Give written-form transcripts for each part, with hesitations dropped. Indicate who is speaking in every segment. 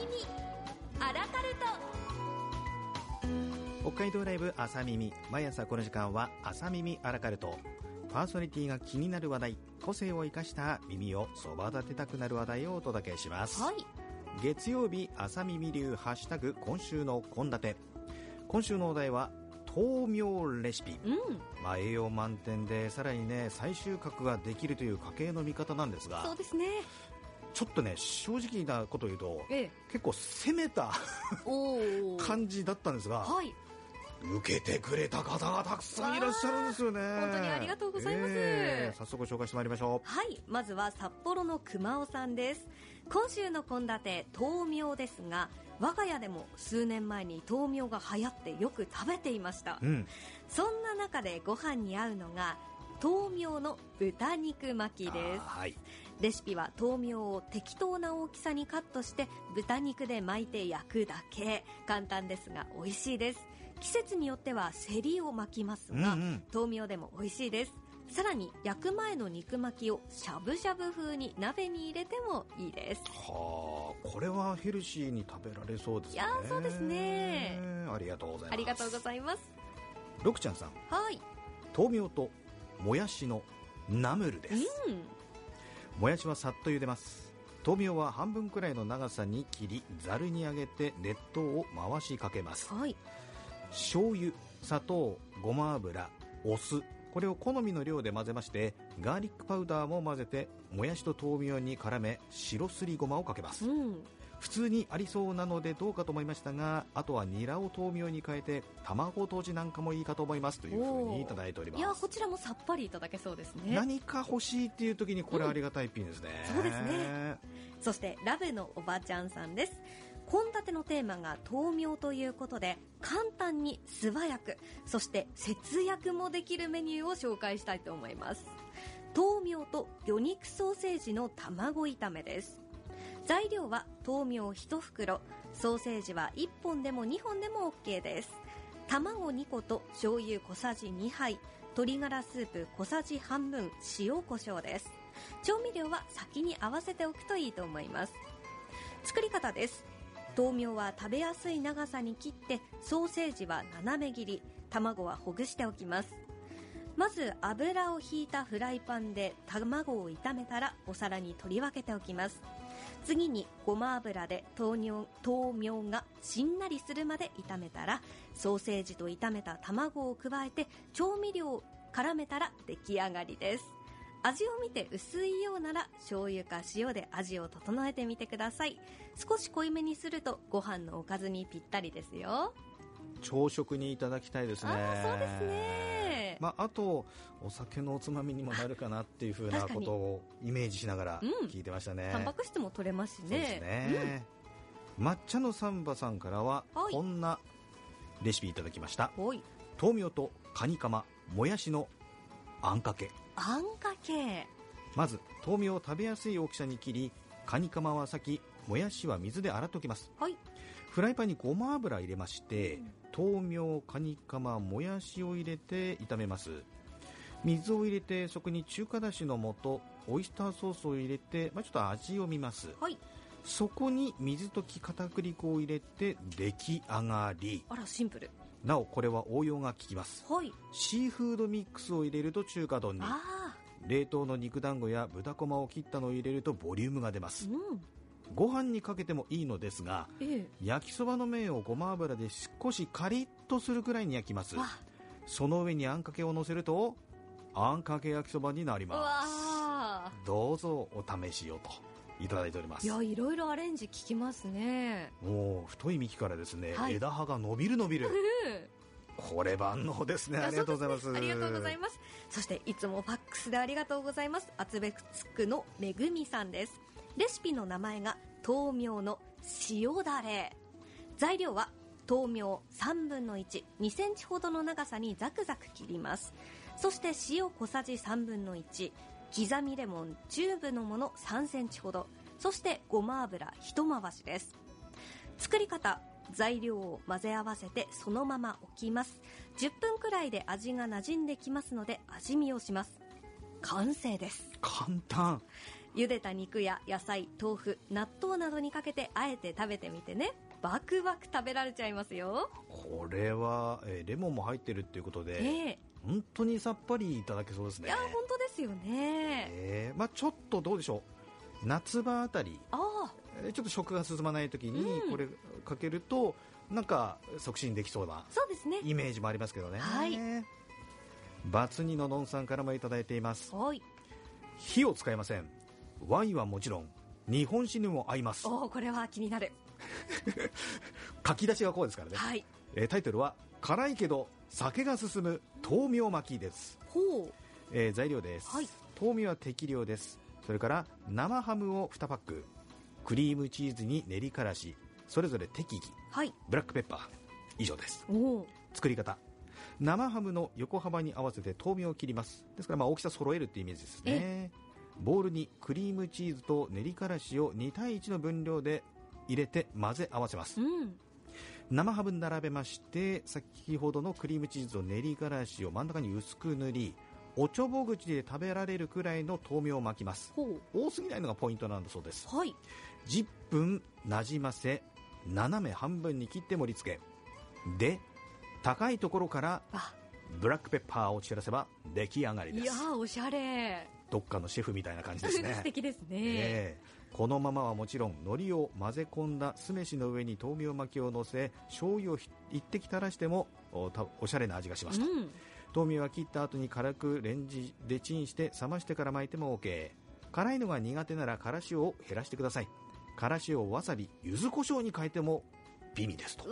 Speaker 1: 耳アラカルト。
Speaker 2: 北海道ライブ朝耳、毎朝この時間は朝耳アラカルト。パーソナリティが気になる話題、個性を生かした耳をそば立てたくなる話題をお届けします、
Speaker 1: はい、
Speaker 2: 月曜日朝耳流ハッシュタグ今週の献立。今週のお題は豆苗レシピ、栄養満点でさらにね再収穫ができるという家計の味方なんですが、
Speaker 1: そうですね、
Speaker 2: ちょっとね正直なことを言うと、結構攻めた感じだったんですが、はい、受けてくれた方がたくさんいらっしゃるんですよね。
Speaker 1: 本当にありがとうございます、
Speaker 2: 早速紹介してまいりましょう。
Speaker 1: はい、まずは札幌の熊尾さんです。今週の献立豆苗ですが、我が家でも数年前に豆苗が流行ってよく食べていました、そんな中でご飯に合うのが豆苗の豚肉巻きです、はい、レシピは豆苗を適当な大きさにカットして豚肉で巻いて焼くだけ。簡単ですが美味しいです。季節によってはセリを巻きますが、豆苗でも美味しいです。さらに焼く前の肉巻きをしゃぶしゃぶ風に鍋に入れてもいいです。
Speaker 2: はあ、これはヘルシーに食べられそうですね。
Speaker 1: いやそうですね。
Speaker 2: ありがとうございます。
Speaker 1: ありがとうございます。
Speaker 2: ロクちゃんさん、はい、豆苗ともやしのナムルです、もやしはさっと茹でます。豆苗は半分くらいの長さに切りざるにあげて熱湯を回しかけます、はい、醤油、砂糖、ごま油、お酢、これを好みの量で混ぜまして、ガーリックパウダーも混ぜてもやしと豆苗に絡め白すりごまをかけます、普通にありそうなのでどうかと思いましたが、あとはニラを豆苗に変えて卵とじなんかもいいかと思いますというふうにいただいております。
Speaker 1: いやこちらもさっぱりいただけそうですね。
Speaker 2: 何か欲しいっていう時にこれありがたい一品ですね、
Speaker 1: そうですね。そしてラブのおばちゃんさんです。献立のテーマが豆苗ということで、簡単に素早くそして節約もできるメニューを紹介したいと思います。豆苗と魚肉ソーセージの卵炒めです。材料は豆苗1袋、ソーセージは1本でも2本でも OK です。卵2個と醤油小さじ2杯、鶏ガラスープ小さじ半分、塩コショウです。調味料は先に合わせておくといいと思います。作り方です。豆苗は食べやすい長さに切って、ソーセージは斜め切り、卵はほぐしておきます。まず油を引いたフライパンで卵を炒めたらお皿に取り分けておきます。次にごま油で豆苗がしんなりするまで炒めたら、ソーセージと炒めた卵を加えて調味料を絡めたら出来上がりです。味を見て薄いようなら醤油か塩で味を整えてみてください。少し濃いめにするとご飯のおかずにぴったりですよ。
Speaker 2: 朝食にいただきたいですね。
Speaker 1: そうですね。
Speaker 2: あとお酒のおつまみにもなるかなっていう風なことをイメージしながら聞いてましたね、
Speaker 1: タンパク質も取れますしね。
Speaker 2: そうですね、抹茶のサンバさんからはこんなレシピいただきました。豆苗とカニカマ、もやしのあんかけ。
Speaker 1: あんかけ。
Speaker 2: まず豆苗を食べやすい大きさに切り、カニカマは先、もやしは水で洗っておきます、フライパンにごま油入れまして、豆苗、カニカマ、もやしを入れて炒めます。水を入れてそこに中華だしの素、オイスターソースを入れて、ちょっと味を見ます、そこに水溶き片栗粉を入れて出来上がり。
Speaker 1: あらシンプル。
Speaker 2: なおこれは応用が効きます、シーフードミックスを入れると中華丼に、冷凍の肉団子や豚こまを切ったのを入れるとボリュームが出ます、ご飯にかけてもいいのですが、焼きそばの麺をごま油で少しカリッとするくらいに焼きます。その上にあんかけを乗せるとあんかけ焼きそばになります。どうぞお試しをといただいております。
Speaker 1: いろいろアレンジ効きますね。
Speaker 2: もう太い幹からですね、枝葉が伸びるこれ万能ですね。ありがとうございます。
Speaker 1: ありがとうございます。そしていつもファックスでありがとうございます。厚別区のめぐみさんです。レシピの名前が豆苗の塩だれ。材料は豆苗3分の1、2センチほどの長さにザクザク切ります。そして塩小さじ3分の1、刻みレモンチューブのもの3センチほど、そしてごま油一回しです。作り方、材料を混ぜ合わせてそのまま置きます。10分くらいで味が馴染んできますので味見をします。完成です。
Speaker 2: 簡単。
Speaker 1: 茹でた肉や野菜、豆腐、納豆などにかけてあえて食べてみてね。バクバク食べられちゃいますよ。
Speaker 2: これは、レモンも入ってるっていうことで、本当にさっぱりいただけそうですね。
Speaker 1: いや本当ですよね。
Speaker 2: ちょっとどうでしょう、夏場あたりちょっと食が進まない時にこれかけると、なんか促進できそうなイメージもありますけどね。バツ2ののんさんからもいただいています。火を使いません。ワインはもちろん日本酒にも合います。
Speaker 1: これは気になる。
Speaker 2: 書き出しがこうですからね。タイトルは辛いけど酒が進む豆苗巻きです。材料です。豆苗は適量です。それから生ハムを2パック、クリームチーズに練りからし、それぞれ適宜、ブラックペッパー、以上です。作り方、生ハムの横幅に合わせて豆苗を切ります。ですから大きさ揃えるってイメージですね。ボウルにクリームチーズと練りからしを2対1の分量で入れて混ぜ合わせます。生ハム並べまして、先ほどのクリームチーズと練りからしを真ん中に薄く塗り、おちょぼ口で食べられるくらいの豆苗を巻きます。多すぎないのがポイントなんだそうです。10分なじませ、斜め半分に切って盛り付けで、高いところからブラックペッパーを散らせば出来上がりです。いやおしゃれ。どっかのシェフみたいな感じですね。
Speaker 1: 素敵ですね。
Speaker 2: このままはもちろん、海苔を混ぜ込んだ酢飯の上に豆苗巻きを乗せ、醤油を一滴垂らしても おしゃれな味がしますと。豆苗は切った後に軽くレンジでチンして冷ましてから巻いても OK。 辛いのが苦手ならからしを減らしてください。からしをわさび、柚子胡椒に変えても美味ですと。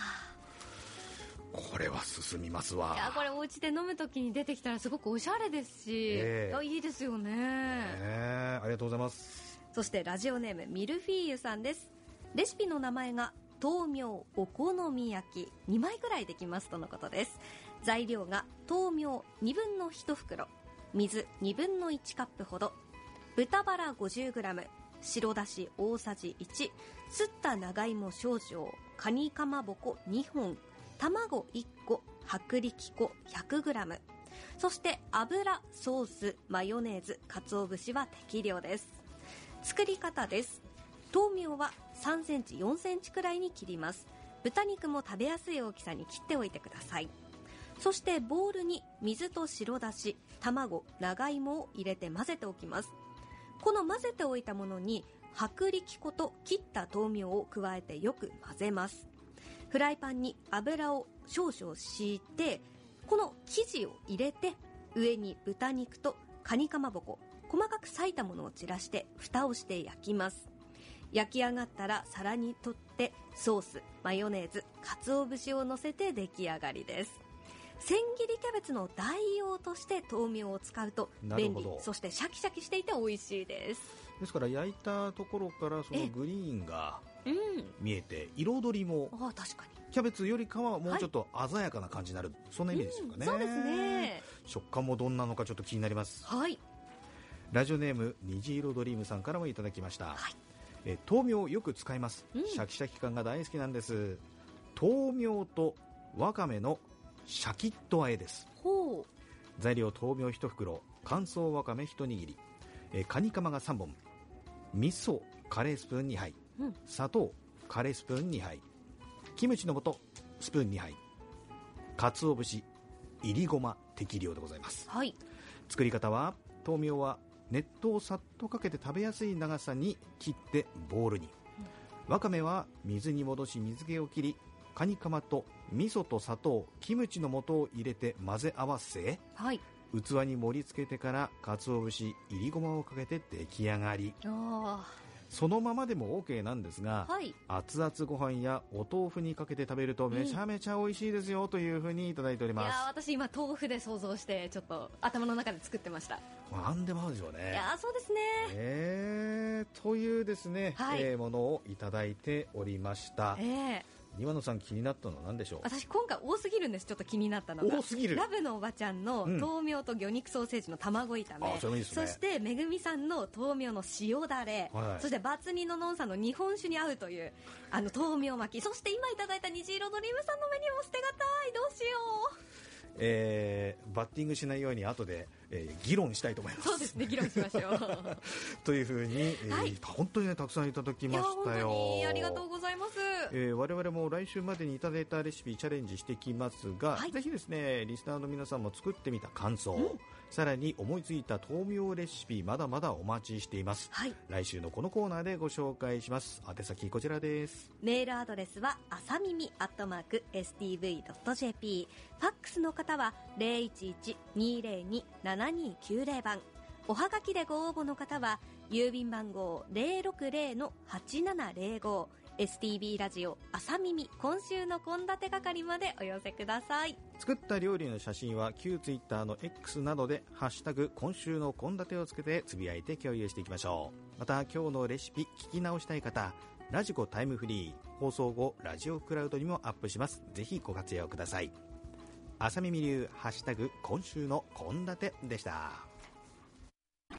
Speaker 2: これは進みますわ。
Speaker 1: いやこれお家で飲むときに出てきたらすごくおしゃれですし、いいですよね。
Speaker 2: ありがとうございます。
Speaker 1: そしてラジオネームミルフィーユさんです。レシピの名前が豆苗お好み焼き、2枚ぐらいできますとのことです。材料が豆苗2分の1袋、水2分の1カップほど、豚バラ 50g、 白だし大さじ1、すった長芋少々、カニかまぼこ2本、卵1個、薄力粉 100g、 そして油、ソース、マヨネーズ、鰹節は適量です。作り方です。豆苗は3センチ4センチくらいに切ります。豚肉も食べやすい大きさに切っておいてください。そしてボウルに水と白だし、卵、長芋を入れて混ぜておきます。この混ぜておいたものに薄力粉と切った豆苗を加えてよく混ぜます。フライパンに油を少々敷いて、この生地を入れて、上に豚肉とカニかまぼこ、細かく裂いたものを散らして蓋をして焼きます。焼き上がったら皿に取ってソース、マヨネーズ、鰹節を乗せて出来上がりです。千切りキャベツの代用として豆苗を使うと便利、そしてシャキシャキしていて美味しいです。
Speaker 2: ですから焼いたところからそのグリーンが見えて、彩りも
Speaker 1: 確かに
Speaker 2: キャベツよりかはもうちょっと鮮やかな感じになる、そんなイメージですかね。
Speaker 1: そうですね。
Speaker 2: 食感もどんなのかちょっと気になります。ラジオネーム虹色ドリームさんからもいただきました。豆苗をよく使います。シャキシャキ感が大好きなんです。豆苗とわかめのシャキッと和えです。材料豆苗1袋、乾燥わかめ1握り、カニカマが3本、味噌カレースプーン2杯、砂糖カレースプーン2杯、キムチの素スプーン2杯、鰹節、いりごま適量でございます。作り方は、豆苗は熱湯をさっとかけて食べやすい長さに切ってボウルに、わかめは水に戻し水気を切り、カニカマと味噌と砂糖、キムチの素を入れて混ぜ合わせ、器に盛り付けてから鰹節、いりごまをかけて出来上がり。そのままでも OK なんですが、熱々ご飯やお豆腐にかけて食べるとめちゃめちゃ美味しいですよというふうにいただいております。
Speaker 1: 私今豆腐で想像してちょっと頭の中で作ってました。
Speaker 2: 何でも合うでしょうね。
Speaker 1: そうですね。
Speaker 2: というですね、ものをいただいておりました。庭野さん、気になったのは何でしょう。
Speaker 1: 私今回多すぎるんです。ちょっと気になったのが、
Speaker 2: 多すぎる。
Speaker 1: ラブのおばちゃんの豆苗と魚肉ソーセージの卵炒め、そしてめぐみさんの豆苗の塩だれ、そしてバツニののんさんの日本酒に合うという豆苗巻き、そして今いただいた虹色ドリームさんのメニューも捨てがたい。どうしよう。
Speaker 2: バッティングしないように後で議論したいと思います。
Speaker 1: そうですね、議論しましょう
Speaker 2: というふうに、本当にねたくさんいただきましたよ。
Speaker 1: 本当にありがとうございます。
Speaker 2: 我々も来週までにいただいたレシピチャレンジしてきますが、ぜひですねリスナーの皆さんも作ってみた感想、さらに思いついた豆苗レシピまだまだお待ちしています。来週のこのコーナーでご紹介します。宛先こちらです。
Speaker 1: メールアドレスはあさみみ@stv.jp、 ファックスの方は 011-202-7290 番、おはがきでご応募の方は郵便番号 060-8705、 STB ラジオあさみみ今週の献立係までお寄せください。
Speaker 2: 作った料理の写真は旧ツイッターの X などでハッシュタグ今週の献立をつけてつぶやいて共有していきましょう。また今日のレシピ聞き直したい方、ラジコタイムフリー放送後ラジオクラウドにもアップします。ぜひご活用ください。あさみみ流ハッシュタグ今週の献立でした。